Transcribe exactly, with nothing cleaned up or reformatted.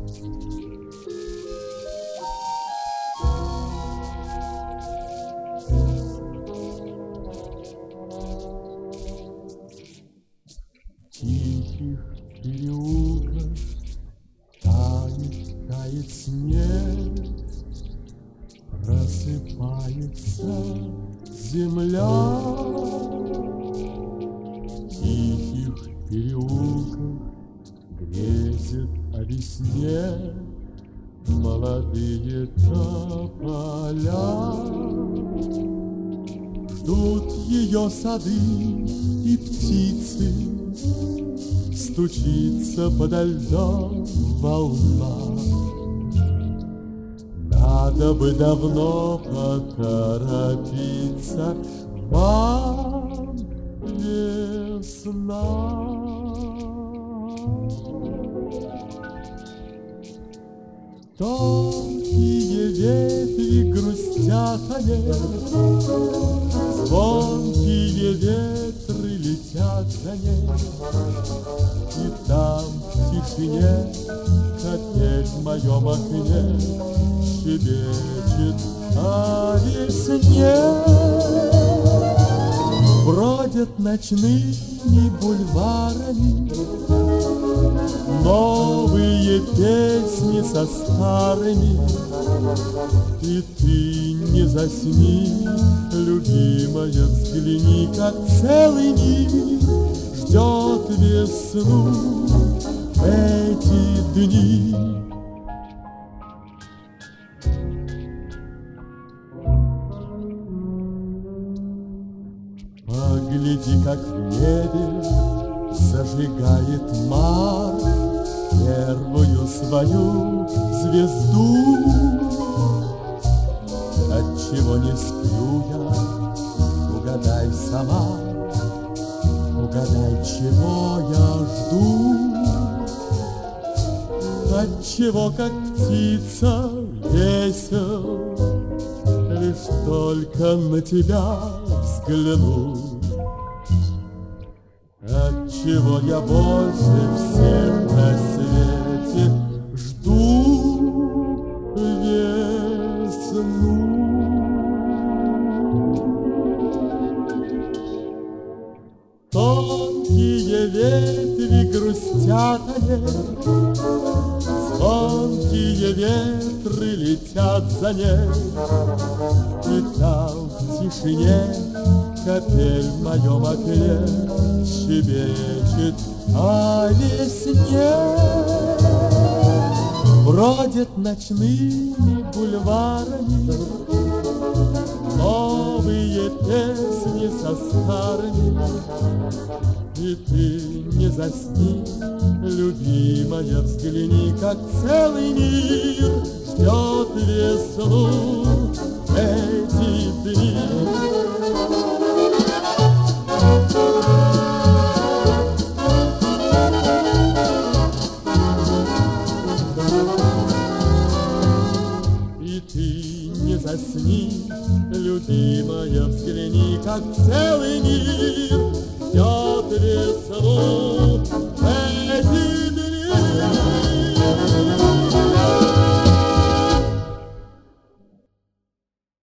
Тихих переулках тает, тает снег, просыпается земля. В тихих переулках грезят о весне молодые тополя. Ждут ее сады и птицы, стучится подо льдом волна. Надо бы давно поторопиться, вам весна. Тонкие ветви грустят о ней, звонкие ветры летят за ней. И там в тишине капель в моем окне щебечет о весне. Бродят ночными бульварами новые песни со старыми. И ты не засни, любимая, взгляни, как целый мир ждет весну в эти дни. Погляди, как в небе зажигает март первую свою звезду. Отчего не сплю я, угадай сама, угадай, чего я жду. Отчего, как птица, весел, лишь только на тебя взгляну. Отчего я больше всех на свете жду весну. Тонкие ветви грустят о ней, звонкие ветры летят за ней. И там в тишине капель в моем окне щебечет о весне. Бродят ночными бульварами новые песни со старыми. И ты не засни, любимая, взгляни, как целый мир ждет весну в эти дни. И ты не засни, любимая, взгляни, как целый мир ждет весну